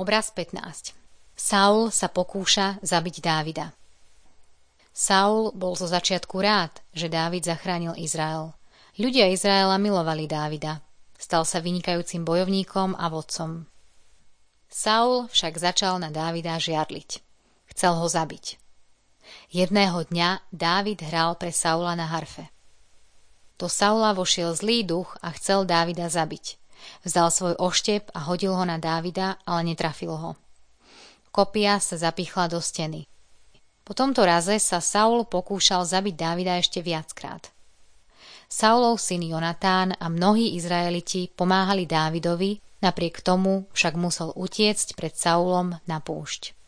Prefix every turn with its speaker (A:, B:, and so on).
A: Obraz 15. Saul sa pokúša zabiť Dávida. Saul bol zo začiatku rád, že Dávid zachránil Izrael. Ľudia Izraela milovali Dávida. Stal sa vynikajúcim bojovníkom a vodcom. Saul však začal na Dávida žiarliť. Chcel ho zabiť. Jedného dňa Dávid hral pre Saula na harfe. Do Saula vošiel zlý duch a chcel Dávida zabiť. Vzal svoj oštep a hodil ho na Dávida, ale netrafil ho. Kopia sa zapichla do steny. Po tomto raze sa Saul pokúšal zabiť Dávida ešte viackrát. Saulov syn Jonatán a mnohí Izraeliti pomáhali Dávidovi, napriek tomu však musel utiecť pred Saulom na púšť.